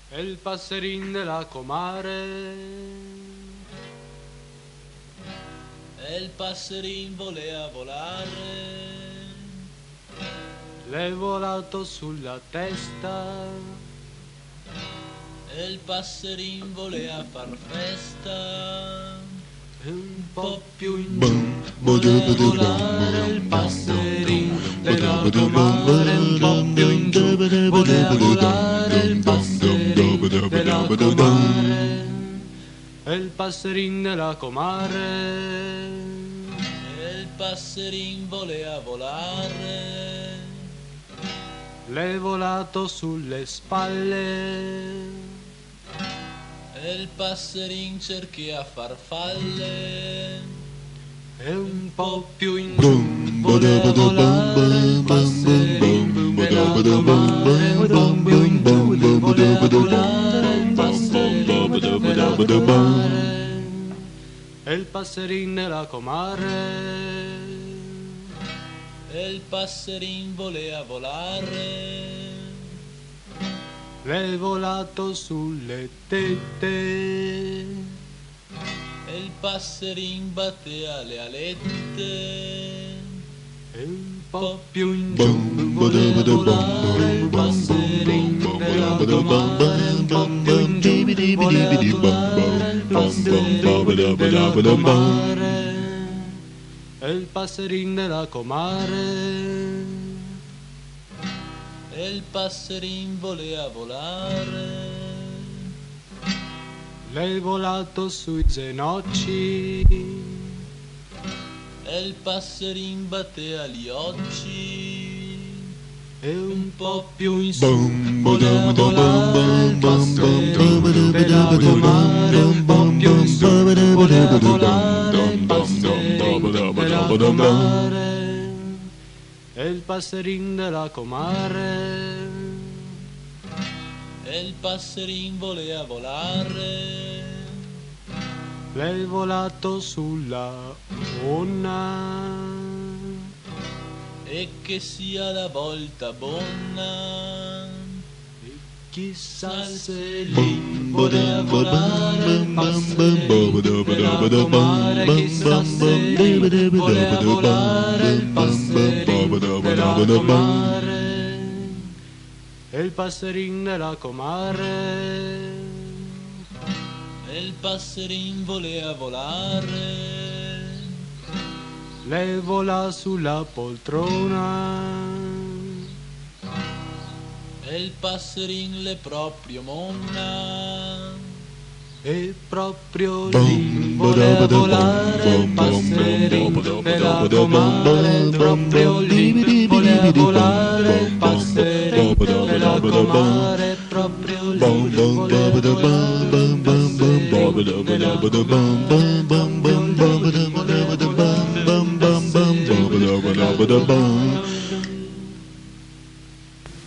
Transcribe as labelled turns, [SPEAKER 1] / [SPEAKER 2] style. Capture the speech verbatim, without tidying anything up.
[SPEAKER 1] E il passerin della comare,
[SPEAKER 2] e il passerin voleva volare,
[SPEAKER 1] l'è volato sulla testa,
[SPEAKER 2] e il passerin voleva far festa,
[SPEAKER 1] e un po' più in giù voleva volare il passerin della comare, un po' più in giù voleva volare il passerin della comare, e il passerin della comare,
[SPEAKER 2] e il passerin voleva volare,
[SPEAKER 1] l'è volato sulle spalle,
[SPEAKER 2] e il passerin cerchia farfalle,
[SPEAKER 1] e un po' più in giù voleva volare il passerin della comare, un po' più in giù voleva volare il passerin della comare, e il passerin della comare,
[SPEAKER 2] e il passerin voleva volare,
[SPEAKER 1] l'è volato sulle tette,
[SPEAKER 2] e il passerin battea le alette,
[SPEAKER 1] e un po' più in giù voleva volare il passerin della comare, un po' più in giù voleva volare il passerin della comare, e il passerin della comare,
[SPEAKER 2] e il passerin voleva volare,
[SPEAKER 1] l'è volato sui zenocci,
[SPEAKER 2] e il passerin battea gli occhi,
[SPEAKER 1] e un po' più in su voleva volare il passerin della comare, un po' più in su voleva volare il passerin della comare, e il passerin della comare,
[SPEAKER 2] e il passerin voleva volare,
[SPEAKER 1] l'è volato sulla onna,
[SPEAKER 2] e che sia la volta buona,
[SPEAKER 1] chissà se lì voleva volare il passerin della comare, chissà se lì voleva volare il passerin della comare, e il passerin della comare,
[SPEAKER 2] e il passerin voleva volare,
[SPEAKER 1] lei vola sulla poltrona,
[SPEAKER 2] e il passerin le proprio monna,
[SPEAKER 1] e proprio lì voleva volare il passerin della comare, proprio lì voleva volare il passerin della comare, proprio lì voleva volare il passerin della comare, proprio lì voleva volare il passerin della comare.